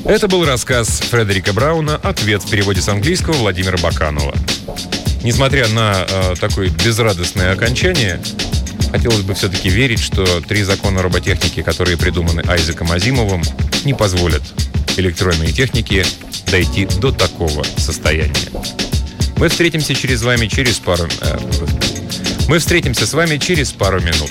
Это был рассказ Фредерика Брауна «Ответ» в переводе с английского Владимира Баканова. Несмотря на такое безрадостное окончание, хотелось бы все-таки верить, что 3 закона роботехники, которые придуманы Айзеком Азимовым, не позволят электронной технике дойти до такого состояния. Мы встретимся с вами через пару минут.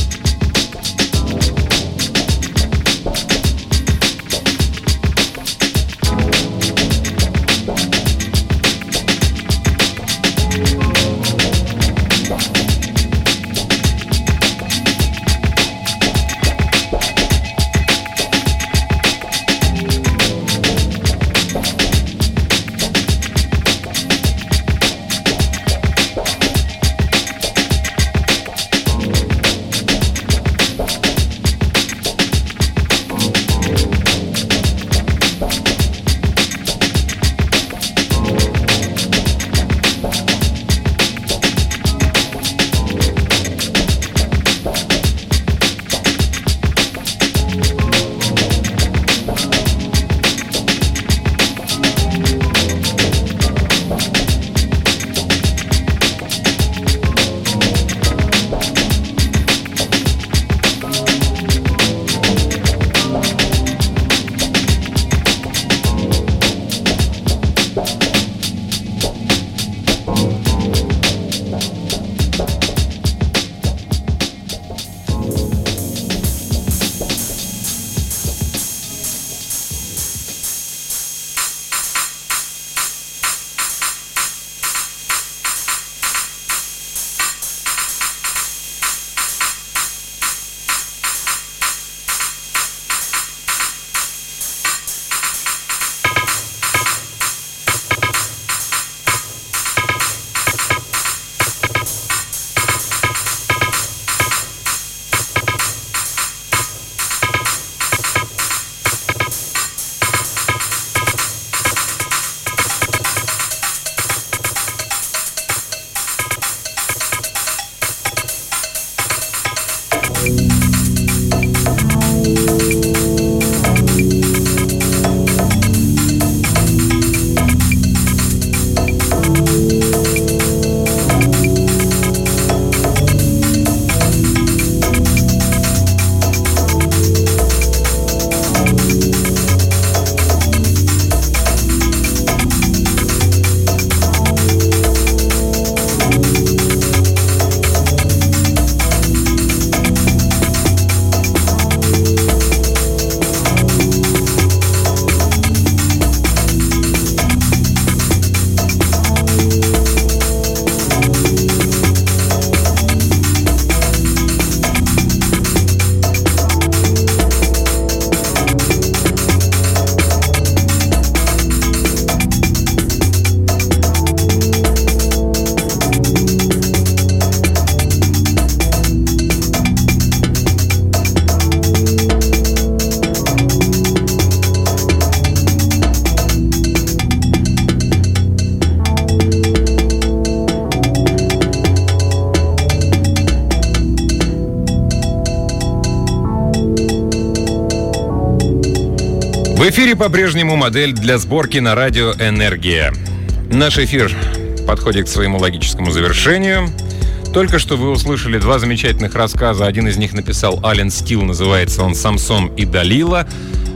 В эфире по-прежнему модель для сборки на радио «Энергия». Наш эфир подходит к своему логическому завершению. Только что вы услышали 2 замечательных рассказа. Один из них написал Ален Стил, называется он «Самсон и Далила».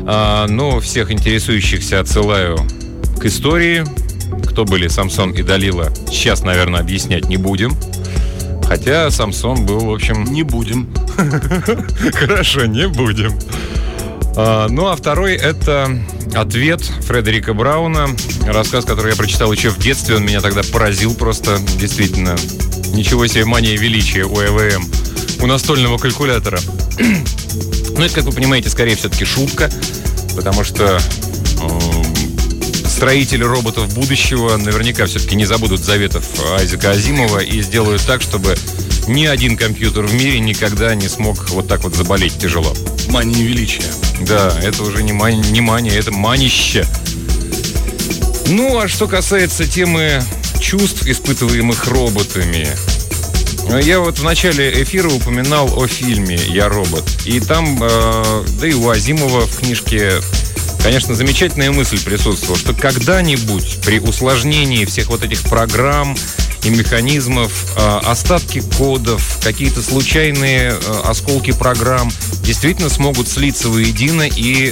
Но всех интересующихся отсылаю к истории. Кто были Самсон и Далила, сейчас, наверное, объяснять не будем. Хотя Самсон был, в общем... Не будем. Хорошо, не будем. Ну, а второй — это «Ответ» Фредерика Брауна. Рассказ, который я прочитал еще в детстве. Он меня тогда поразил просто. Действительно, ничего себе мания величия у ЭВМ, у настольного калькулятора. Ну, это, как вы понимаете, скорее все-таки шутка. Потому что строители роботов будущего наверняка все-таки не забудут заветов Айзека Азимова и сделают так, чтобы ни один компьютер в мире никогда не смог вот так вот заболеть тяжело. Мания величия. Да, это уже не мания, это манище. Ну, а что касается темы чувств, испытываемых роботами. Я вот в начале эфира упоминал о фильме «Я робот». И там, да и у Азимова в книжке Конечно, замечательная мысль присутствовала, что когда-нибудь при усложнении всех вот этих программ и механизмов, остатки кодов, какие-то случайные осколки программ действительно смогут слиться воедино и,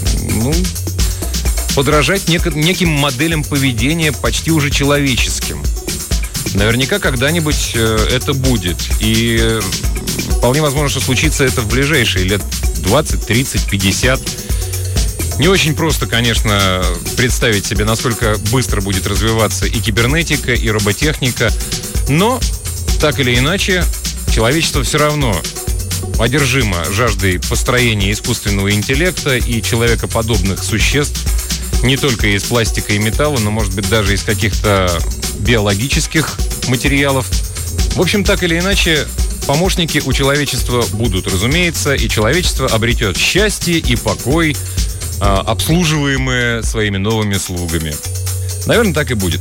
подражать неким моделям поведения почти уже человеческим. Наверняка когда-нибудь это будет. И вполне возможно, что случится это в ближайшие лет 20, 30, 50. Не очень просто, конечно, представить себе, насколько быстро будет развиваться и кибернетика, и роботехника. Но, так или иначе, человечество все равно одержимо жаждой построения искусственного интеллекта и человекоподобных существ не только из пластика и металла, но, может быть, даже из каких-то биологических материалов. В общем, так или иначе, помощники у человечества будут, разумеется, и человечество обретет счастье и покой, обслуживаемые своими новыми слугами. Наверное, так и будет.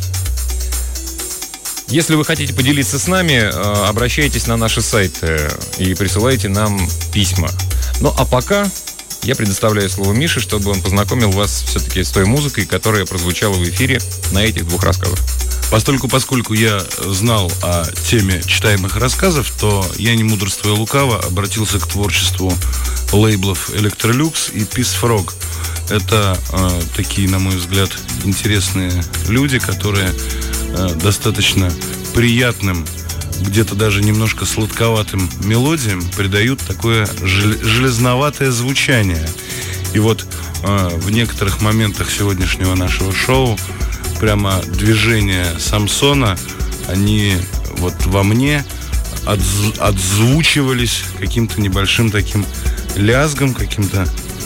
Если вы хотите поделиться с нами, обращайтесь на наши сайты и присылайте нам письма. Ну, а пока я предоставляю слово Мише, чтобы он познакомил вас все-таки с той музыкой, которая прозвучала в эфире на этих двух рассказах. Поскольку я знал о теме читаемых рассказов, то я, не мудрствуя лукаво, обратился к творчеству лейблов Electrolux и Peace Frog. Это такие, на мой взгляд, интересные люди, которые достаточно приятным, где-то даже немножко сладковатым мелодиям придают такое железноватое звучание. И вот в некоторых моментах сегодняшнего нашего шоу прямо движения Самсона, они вот во мне отзвучивались каким-то небольшим таким лязгом, каким-то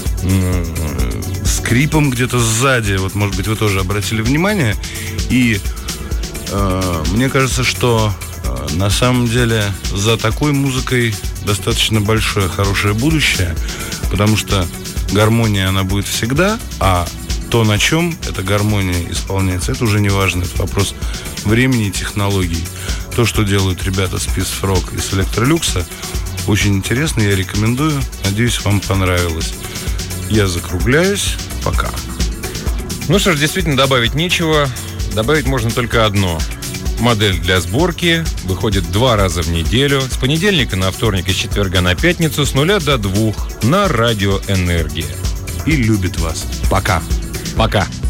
скрипом где-то сзади. Вот, может быть, вы тоже обратили внимание. И мне кажется, что на самом деле за такой музыкой достаточно большое, хорошее будущее, потому что гармония, она будет всегда, а то, на чем эта гармония исполняется, это уже не важно. Это вопрос времени и технологий. То, что делают ребята с Peace Frog и с Electrolux, очень интересно, я рекомендую. Надеюсь, вам понравилось. Я закругляюсь. Пока. Ну что ж, действительно добавить нечего. Добавить можно только одно. Модель для сборки выходит 2 раза в неделю, с понедельника на вторник и с четверга на пятницу, с 0 до 2 на радио «Энергия». И любит вас. Пока. Пока.